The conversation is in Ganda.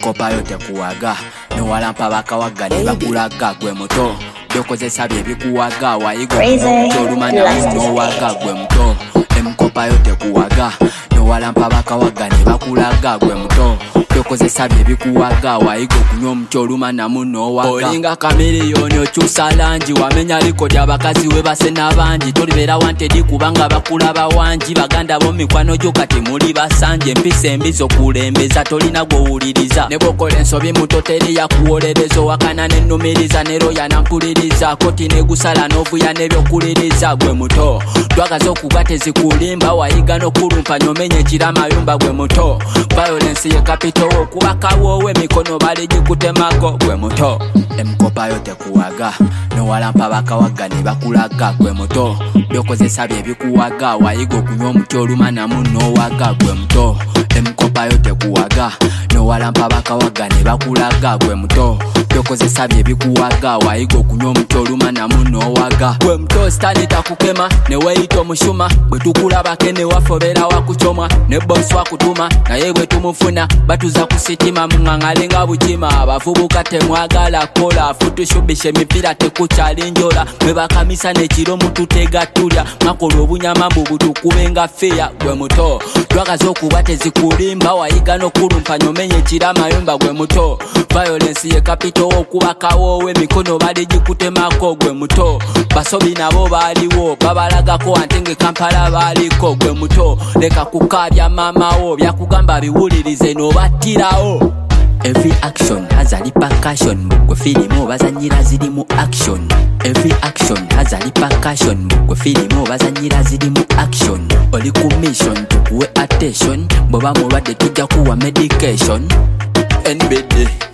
Emkopa yo tekuwaga nowalampa bakawaga ne bakulaga gwe muto byokozesa bye bikuwaga wayigo kyolumana nowaga gwe muto Emkopa yo tekuwaga nowalampa bakawaga ne bakulaga gwe muto byokozesa bye bikuwaga wayigo kunywa omukyolumana munowaga olinga kamiliyoni okyusa langi wamenya likodi abakazi we basena bangi tolibeera wantedi kubanga bakulaba wangi baganda bomikwano gyo kati muli basanje empisa embizo okulembeza tolina gwowuliriza ne bwokola ensobi muto teri yakuwolereza owakana nennumiriza nero yanampuliriza koti negusala n'ovuya n'ebyokuliriza gwe muto twagaza okuba tezikulimba wayiga n'okulumpa nomenya ekiramayumba gwe muto violence ye capital okubakawowe emikono baligikutemako gwe muto Emkopa yo tekuwaga nowalampa bakawaga ne bakulaga gwe muto byokozesa bye bikuwaga wayiga okunywa omukyolumana munowaga gwe muto Emkopa yo tekuwaga nowalampa bakawaga ne bakulaga gwe muto byokozesa bye bikuwaga wayiga okunywa omukyolumana munowaga gwe muto sitani takukema ne weyita omushuma bwe tukulabake ne wafobera wakucomwa ne bosi wakutuma naye bwe tumufuna batuza kusitima mung'ang'ale nga bukima abavubuka temwagala kola futushubisha emipira tekukyali njola mwe bakamisa nekiro mututega tulya makola obunyama bubutukubenga feya gwe muto twagaza okuba tezikulimba wayiga n'okulumpa nomenya ekiramayumba gwe muto violence ye capital okubakawowe emikono baligikutemako gwe muto basobi nabo baaliwo babalagako ante nge Kampala baaliko gwe muto leka kukabya mamawo byakugamba biwulirize nobattirawo Every action has a repercussion gwe filimu bazanyira ziri mu action Every action has a repercussion gwe filimu bazanyira ziri mu action oli ku mission tukuwe attention boba mulwadde tujja kuwa medication NBD